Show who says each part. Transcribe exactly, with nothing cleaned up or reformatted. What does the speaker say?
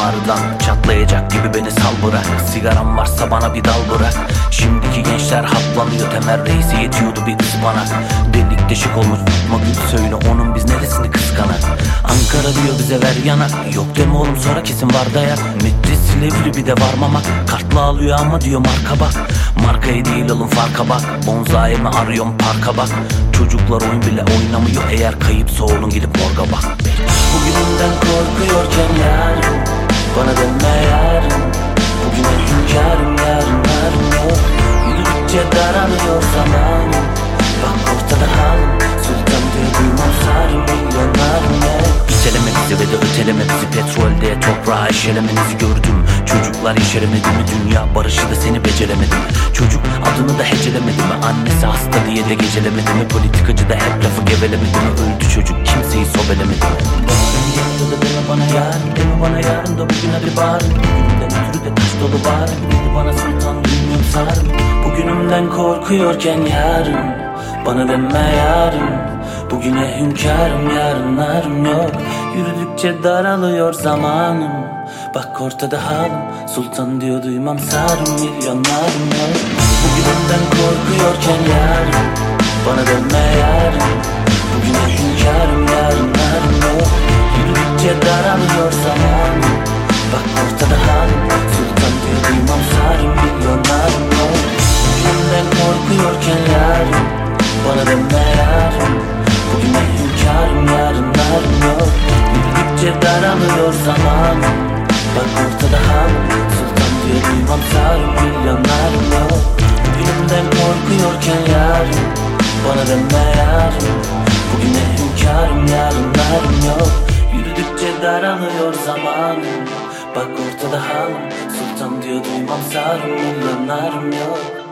Speaker 1: ağrıdan. Çatlayacak gibi beni sal bırak. Sigaram varsa bana bir dal bırak. Şimdiki gençler haplanıyor, Temel Reis'e yetiyordu bir ıspanak. Delik deşik olmuş Fatma Gül, söyle onun biz neresini kıskanak. Ankara diyor bize ver yanak, yok deme oğlum sonra kesin var dayak. Metre Silivri bir de varmamak, kartla alıyor ama diyor marka bak. Markaya değil alın farka bak, bonzai mi arıyorum parka bak. Çocuklar oyun bile oynamıyor, eğer kayıpsa oğlun gidip morga bak. Bugünümden korkuyorken yarın bana dönme yarın. Bugüne hünkârım yarın yarın yok. Yürüdükçe daralıyor zamanım, bak ortada halim. Sultan diyor duymam sarım, milyonlarım yok. İteleme bizi ve de öteleme bizi, petrolde toprağa eşelemenizi gördüm. Çocuklar yeşeremedi mi, dünya barışı da seni beceremedi mi? Çocuk adını da hecelemedi mi, annesi hasta diye de gecelemedi mi? Politikacı da hep lafı gevelemedi mi? Öldü çocuk kimseyi sobelemedi mi? Ya da deme bana yarın, deme bana yarın da bugün hadi bağırın. Bugünümden ötürü de taş dolu bağırın. Dedi bana sultan dünyam sarın. Bugünümden korkuyorken yarın bana deme yarın. Bugüne hünkârım yarınlarım yok. Yürüdükçe daralıyor zamanım, bak ortada halim. Sultan diyor duymam sarım, milyonlarım yok. Bugünümden korkuyorken yarın bana dönme yarın. Bugüne hünkârım yarınlarım yok. Yürüdükçe daralıyor zamanım, bak ortada halim. Sultan diyor duymam sarım, milyonlarım yok. Bugünümden korkuyorken yarın bana dönme yarın. Bugüne hünkârım yarınlarım yok. Yürüdükçe daralıyor zamanım, bak ortada halim. Sultan diyor duymam sarım, milyonlarım yok. Bugünümden korkuyorken yarın bana dönme yarın. Bugüne hünkârım yarınlarım yok. Yürüdükçe daralıyor zamanım, bak ortada halim. Sultan diyor duymam sarım, milyonlarım yok.